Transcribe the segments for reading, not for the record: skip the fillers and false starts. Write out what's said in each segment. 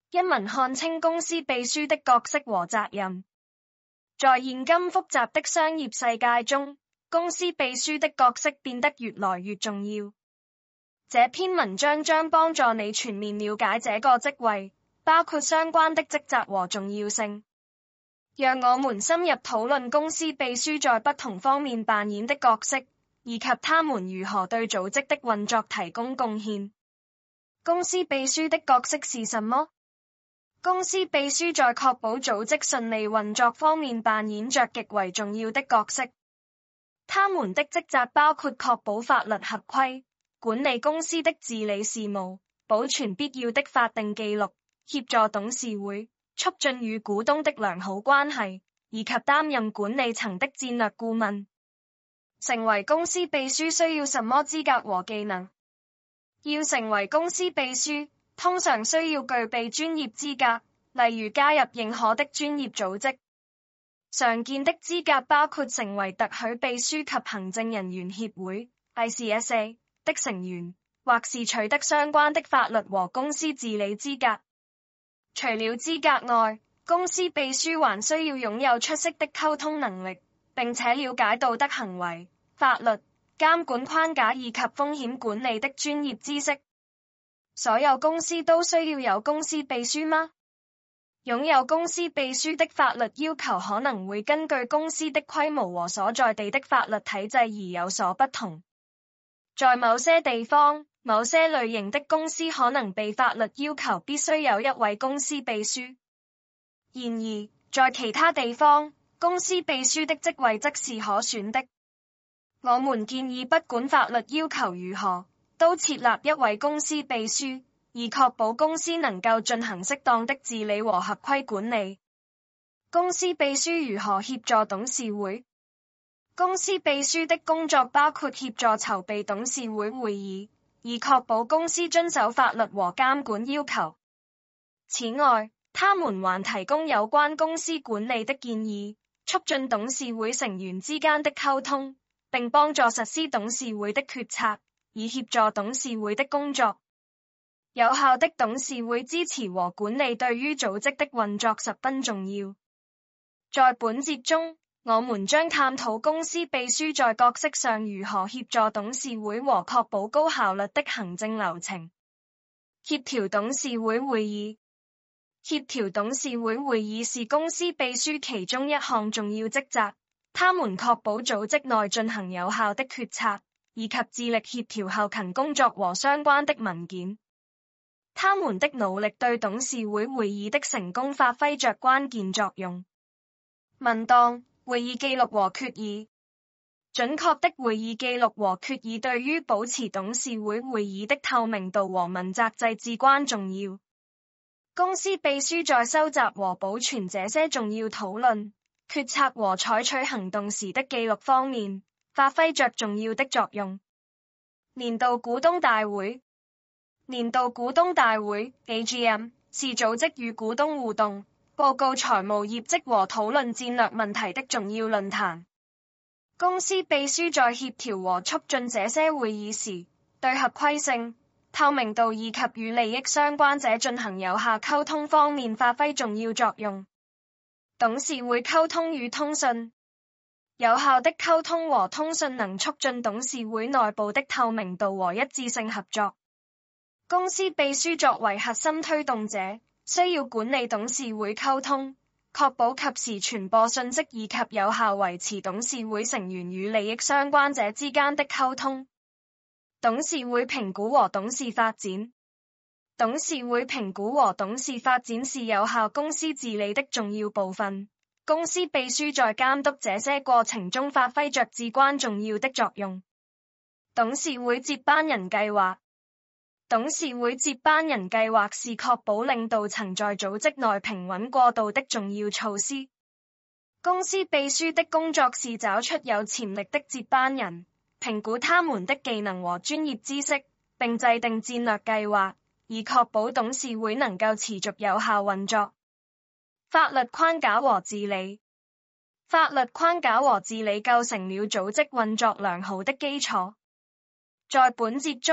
一文看清公司秘書的角色和責任。在現今複雜的商業世界中，公司秘書的角色變得越來越重要。這篇文章將幫助你全面了解這個職位，包括相關的職責和重要性。讓我們深入討論公司秘書在不同方面扮演的角色，以及他們如何對組織的運作提供貢獻。公司秘書的角色是什麼？公司秘書在確保組織順利運作方面扮演着極為重要的角色。他們的職責包括確保法律合規、管理公司的治理事務、保存必要的法定記錄、協助董事會、促進與股東的良好關係，以及擔任管理層的戰略顧問。成為公司秘書需要什麼資格和技能？要成為公司秘書，通常需要具備專業資格，例如加入認可的專業組織。常見的資格包括成為特許秘書及行政人員協會 （ICSA） 的成員，或是取得相關的法律和公司治理資格。除了資格外，公司秘書還需要擁有出色的溝通能力，並且了解道德行為、法律、監管框架以及風險管理的專業知識。所有公司都需要有公司秘書嗎？擁有公司秘書的法律要求可能會根據公司的規模和所在地的法律體制而有所不同。在某些地方，某些類型的公司可能被法律要求必須有一位公司秘書。然而，在其他地方，公司秘書的職位則是可選的。我們建議不管法律要求如何，都設立一位公司秘書，以確保公司能夠進行適當的治理和合規管理。公司秘書如何協助董事會？公司秘書的工作包括協助籌備董事會會議，以確保公司遵守法律和監管要求。此外，他們還提供有關公司管理的建議，促進董事會成員之間的溝通，並幫助實施董事會的決策，以協助董事會的工作。有效的董事會支持和管理對於組織的運作十分重要。在本節中，我們將探討公司秘書在角色上如何協助董事會和確保高效率的行政流程。協調董事會會議。協調董事會會議是公司秘書其中一項重要職責，他們確保組織內進行有效的決策，以及致力協調後勤工作和相關的文件。他們的努力對董事會會議的成功發揮着關鍵作用。文檔、會議記錄和決議。準確的會議記錄和決議對於保持董事會會議的透明度和問責制至關重要。公司秘書在收集和保存這些重要討論、決策和採取行動時的記錄方面，發揮着重要的作用。年度股東大會。年度股東大會 AGM 是組織與股東互動、報告財務業績和討論戰略問題的重要論壇。公司秘書在協調和促進這些會議時，對合規性、透明度以及與利益相關者進行有效溝通方面發揮重要作用。董事會溝通與通訊。有效的溝通和通訊能促進董事會內部的透明度和一致性合作。公司秘書作為核心推動者，需要管理董事會溝通，確保及時傳播信息以及有效維持董事會成員與利益相關者之間的溝通。董事會評估和董事發展。董事會評估和董事發展是有效公司治理的重要部分。公司秘書在監督這些過程中發揮着至關重要的作用。董事會接班人計劃。董事會接班人計劃是確保領導層在組織內平穩過渡的重要措施。公司秘書的工作是找出有潛力的接班人，評估他們的技能和專業知識，並制定戰略計劃，以確保董事會能夠持續有效運作。法律框架和治理。法律框架和治理構成了組織運作良好的基礎。在本節中，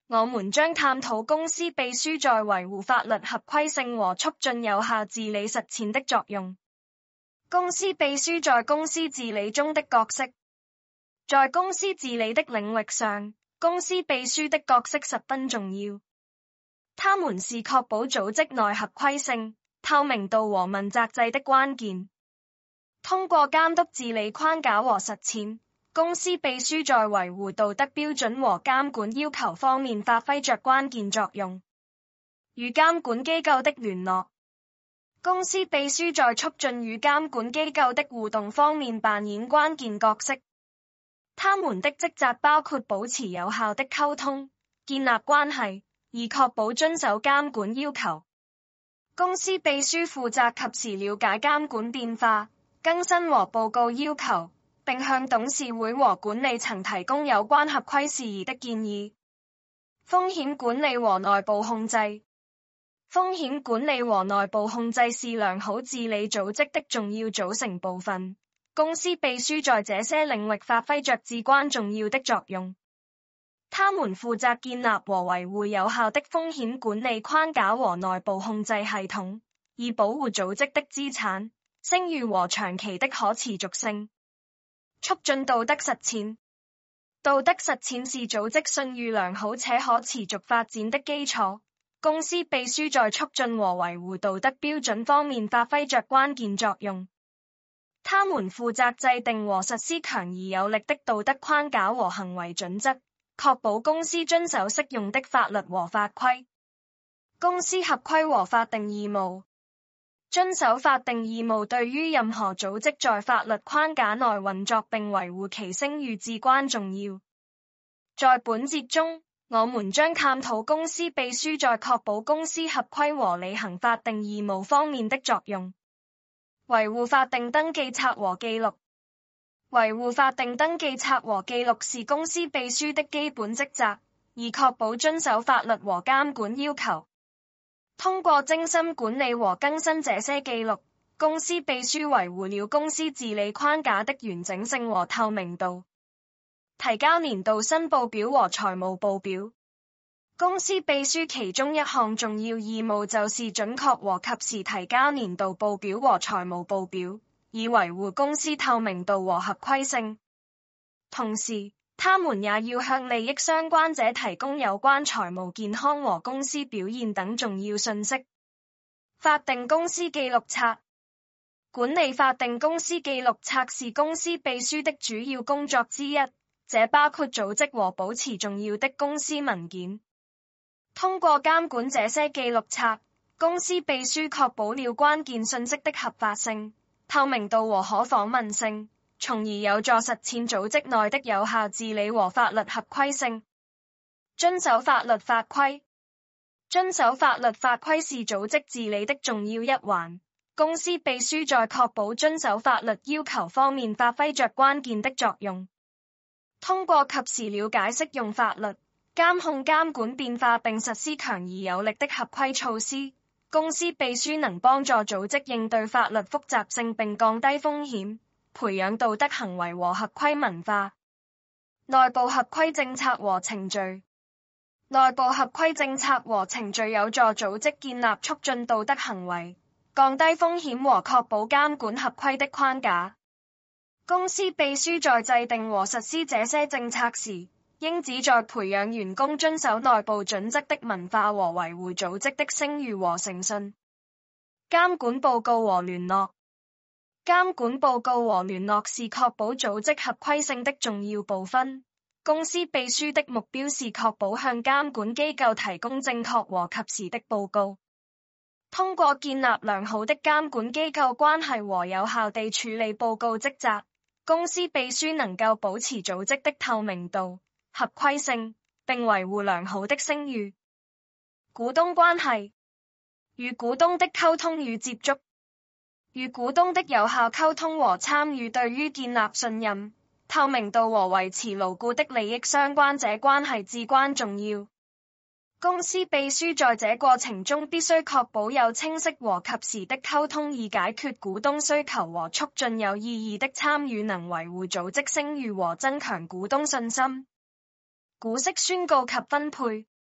我們將探討公司秘書在維護法律合規性和促進有效治理實踐的作用。公司秘書在公司治理中的角色。在公司治理的領域上，公司秘書的角色十分重要。他們是確保組織內合規性、透明度和問責制的關鍵。通過監督治理框架和實踐，公司秘書在維護道德標準和監管要求方面發揮着關鍵作用。與監管機構的聯絡。公司秘書在促進與監管機構的互動方面扮演關鍵角色。他們的職責包括保持有效的溝通、建立關係，以確保遵守監管要求。公司秘書負責及時了解監管變化、更新和報告要求，並向董事會和管理層提供有關合規事宜的建議。風險管理和內部控制。風險管理和內部控制是良好治理組織的重要組成部分。公司秘書在這些領域發揮着至關重要的作用。他們負責建立和維護有效的風險管理框架和內部控制系統，以保護組織的資產、聲譽和長期的可持續性。促進道德實踐。道德實踐是組織信譽良好且可持續發展的基礎。公司秘書在促進和維護道德標準方面發揮着關鍵作用。他們負責制定和實施強而有力的道德框架和行為準則，確保公司遵守適用的法律和法規。公司合規和法定義務。遵守法定義務對於任何組織在法律框架內運作並維護其聲譽至關重要。在本節中，我們將探討公司秘書在確保公司合規和履行法定義務方面的作用。維護法定登記冊和記錄。維護法定登記冊和記錄是公司秘書的基本職責，以確保遵守法律和監管要求。通過精心管理和更新這些記錄，公司秘書維護了公司治理框架的完整性和透明度。提交年度申報表和財務報表。公司秘書其中一項重要義務就是準確和及時提交年度報表和財務報表，以維護公司透明度和合規性。同時，他們也要向利益相關者提供有關財務健康和公司表現等重要信息。法定公司記錄冊。管理法定公司記錄冊是公司秘書的主要工作之一，這包括組織和保持重要的公司文件。通過監管這些記錄冊，公司秘書確保了關鍵信息的合法性、透明度和可訪問性，從而有助實踐組織內的有效治理和法律合規性。遵守法律法規。遵守法律法規是組織治理的重要一環。公司秘書在確保遵守法律要求方面發揮着關鍵的作用。通過及時了解適用法律，監控監管變化並實施強而有力的合規措施，公司秘書能幫助組織應對法律複雜性並降低風險，培養道德行為和合規文化。內部合規政策和程序。內部合規政策和程序有助組織建立促進道德行為、降低風險和確保監管合規的框架。公司秘書在制定和實施這些政策時，應旨在培養員工遵守內部準則的文化和維護組織的聲譽和誠信。監管報告和聯絡。監管報告和聯絡是確保組織合規性的重要部分。公司秘書的目標是確保向監管機構提供正確和及時的報告。通過建立良好的監管機構關係和有效地處理報告職責，公司秘書能夠保持組織的透明度、合規性，並維護良好的聲譽。股東關係。與股東的溝通與接觸。與股東的有效溝通和參與對於建立信任、透明度和維持牢固的利益相關者關係至關重要。公司秘書在這過程中必須確保有清晰和及時的溝通，以解決股東需求和促進有意義的參與，能維護組織聲譽和增強股東信心。股息宣告及分配。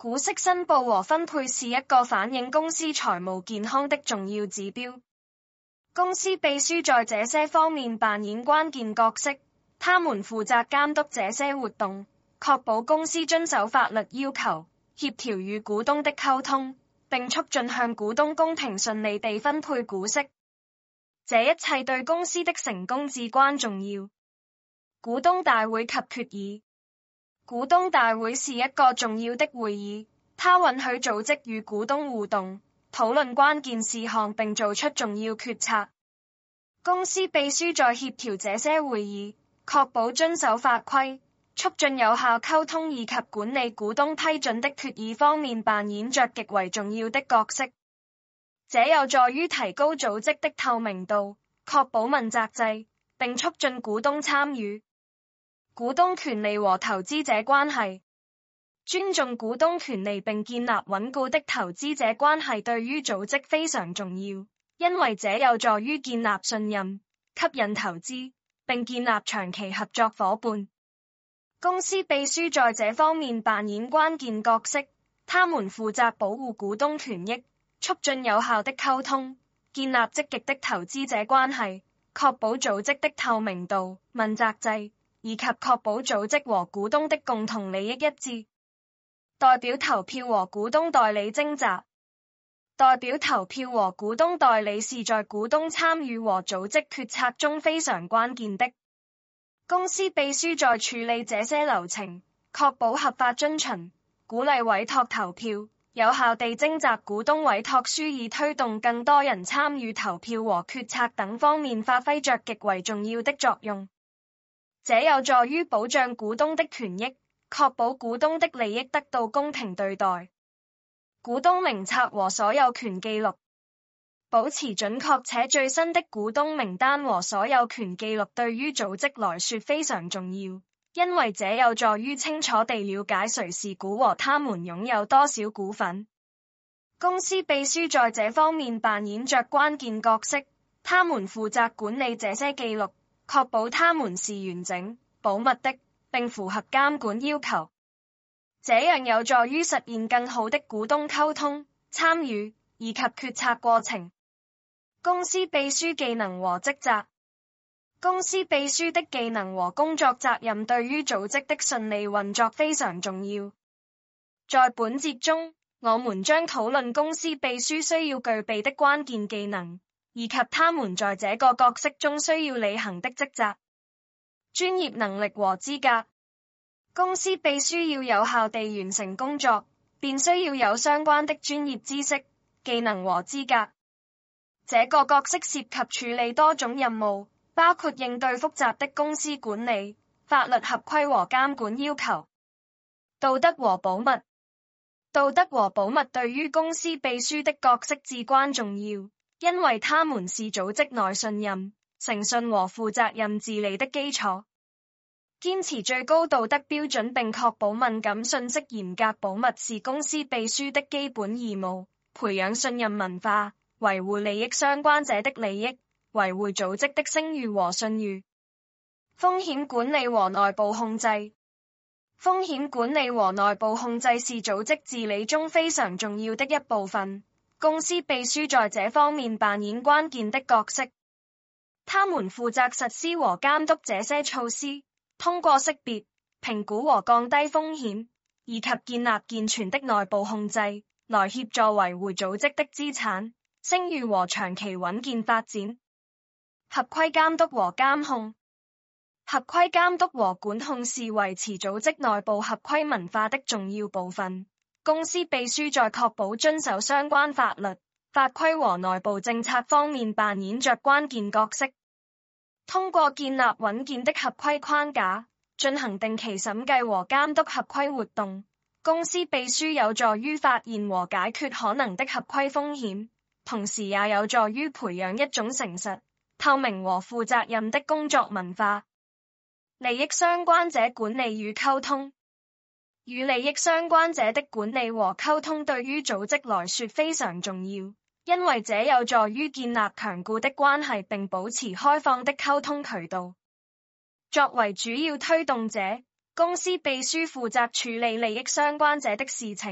股息申報和分配是一個反映公司財務健康的重要指標。公司秘書在這些方面扮演關鍵角色，他們負責監督這些活動，確保公司遵守法律要求，協調與股東的溝通，並促進向股東公平順利地分配股息。這一切對公司的成功至關重要。股東大會及決議。股東大會是一個重要的會議，它允許組織與股東互動，討論關鍵事項並做出重要決策。公司秘書在協調這些會議，確保遵守法規，促進有效溝通以及管理股東批准的決議方面扮演着極為重要的角色。這有助於提高組織的透明度，確保問責制，並促進股東參與。股東權利和投資者關係。尊重股東權利並建立穩固的投資者關係對於組織非常重要，因為這有助於建立信任、吸引投資，並建立長期合作夥伴。公司秘書在這方面扮演關鍵角色，他們負責保護股東權益，促進有效的溝通，建立積極的投資者關係，確保組織的透明度、問責制，以及確保組織和股東的共同利益一致。代表投票和股東代理徵集。代表投票和股東代理是在股東參與和組織決策中非常關鍵的。公司秘書在處理這些流程，確保合法遵循，鼓勵委託投票，有效地徵集股東委託書，以推動更多人參與投票和決策等方面發揮着極為重要的作用。這有助於保障股東的權益，確保股東的利益得到公平對待。股東名冊和所有權記錄。保持準確且最新的股東名單和所有權記錄對於組織來說非常重要，因為這有助於清楚地了解誰是股和他們擁有多少股份。公司秘書在這方面扮演着關鍵角色，他們負責管理這些記錄，確保他們是完整、保密的，並符合監管要求。這樣有助於實現更好的股東溝通、參與以及決策過程。公司秘書技能和職責。公司秘書的技能和工作責任對於組織的順利運作非常重要。在本節中，我們將討論公司秘書需要具備的關鍵技能，以及他們在這個角色中需要履行的職責。專業能力和資格。公司秘書要有效地完成工作，便需要有相關的專業知識、技能和資格。這個角色涉及處理多種任務，包括應對複雜的公司管理、法律合規和監管要求。道德和保密。道德和保密對於公司秘書的角色至關重要，因為他們是組織內信任、誠信和負責任治理的基礎。堅持最高道德標準並確保敏感信息嚴格保密是公司秘書的基本義務。培養信任文化，維護利益相關者的利益，維護組織的聲譽和信譽。風險管理和內部控制。風險管理和內部控制是組織治理中非常重要的一部分。公司秘書在這方面扮演關鍵的角色。他們負責實施和監督這些措施，通過識別、評估和降低風險，以及建立健全的內部控制，來協助維護組織的資產、聲譽和長期穩健發展。合規監督和監控。合規監督和管控是維持組織內部合規文化的重要部分。公司秘書在確保遵守相關法律、法規和內部政策方面扮演着關鍵角色。通過建立穩健的合規框架，進行定期審計和監督合規活動，公司秘書有助於發現和解決可能的合規風險，同時也有助於培養一種誠實、透明和負責任的工作文化。利益相關者管理與溝通。與利益相關者的管理和溝通對於組織來說非常重要，因為這有助於建立強固的關係並保持開放的溝通渠道。作為主要推動者，公司秘書負責處理利益相關者的事情，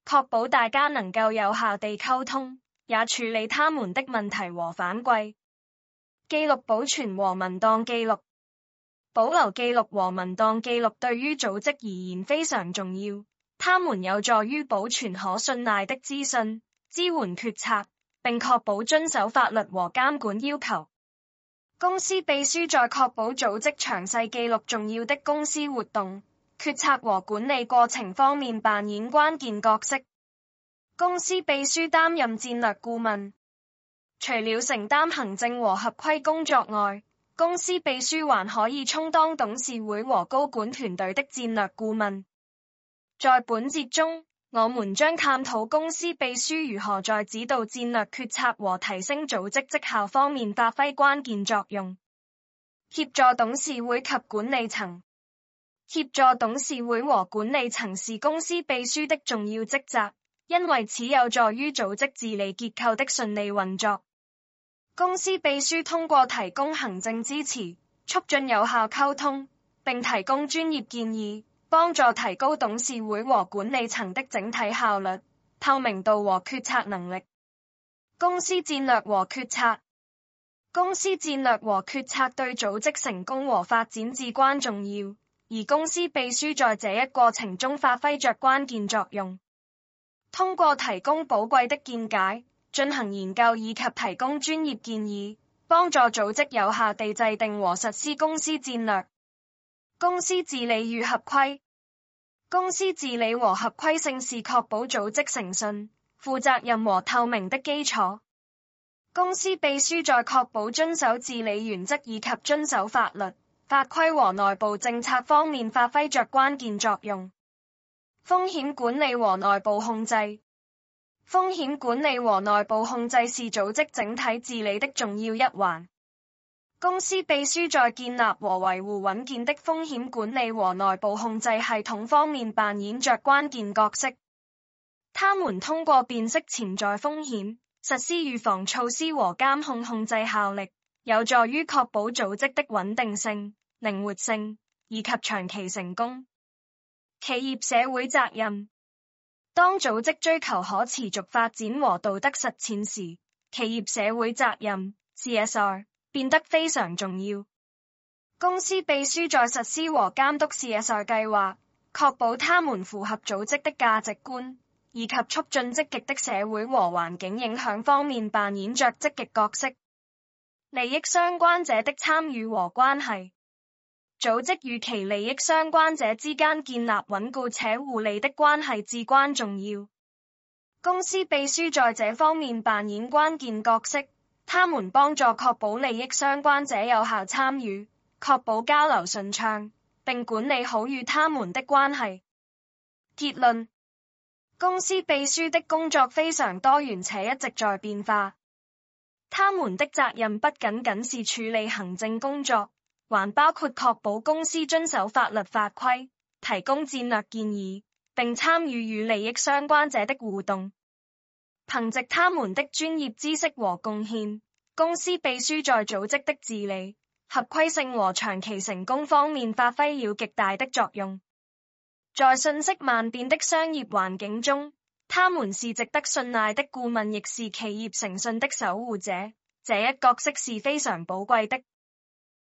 確保大家能夠有效地溝通，也處理他們的問題和反饋。記錄保存和文檔記錄。保留記錄和文檔記錄對於組織而言非常重要，它們有助於保存可信賴的資訊，支援決策，並確保遵守法律和監管要求。公司秘書在確保組織詳細記錄重要的公司活動、決策和管理過程方面扮演關鍵角色。公司秘書擔任戰略顧問，除了承擔行政和合規工作外，公司秘書還可以充當董事會和高管團隊的戰略顧問。在本節中，我們將探討公司秘書如何在指導戰略決策和提升組織績效方面發揮關鍵作用。協助董事會及管理層。協助董事會和管理層是公司秘書的重要職責，因為此有助於組織治理結構的順利運作。公司秘書通過提供行政支持，促進有效溝通，並提供專業建議，幫助提高董事會和管理層的整體效率、透明度和決策能力。公司戰略和決策。公司戰略和決策對組織成功和發展至關重要，而公司秘書在這一過程中發揮着關鍵作用。通過提供寶貴的見解，進行研究以及提供專業建議，幫助組織有效地制定和實施公司戰略。公司治理與合規。公司治理和合規性是確保組織誠信、負責任和透明的基礎。公司秘書在確保遵守治理原則以及遵守法律、法規和內部政策方面發揮着關鍵作用。風險管理和內部控制。風險管理和內部控制是組織整體治理的重要一環。公司秘書在建立和維護穩健的風險管理和內部控制系統方面扮演着關鍵角色。他們通過辨識潛在風險，實施預防措施和監控控制效力，有助於確保組織的穩定性、靈活性以及長期成功。企業社會責任。當組織追求可持續發展和道德實踐時，企業社會責任 （CSR） 變得非常重要。公司秘書在實施和監督 CSR 計劃，確保他們符合組織的價值觀，以及促進積極的社會和環境影響方面扮演着積極角色。利益相關者的參與和關係。組織與其利益相關者之間建立穩固且互利的關係至關重要。公司秘書在這方面扮演關鍵角色，他們幫助確保利益相關者有效參與，確保交流順暢，並管理好與他們的關係。結論：公司秘書的工作非常多元且一直在變化。他們的責任不僅僅是處理行政工作，還包括確保公司遵守法律法規，提供戰略建議，並參與與利益相關者的互動。憑藉他們的專業知識和貢獻，公司秘書在組織的治理、合規性和長期成功方面發揮了極大的作用。在瞬息萬變的商業環境中，他們是值得信賴的顧問，亦是企業誠信的守護者。這一角色是非常寶貴的。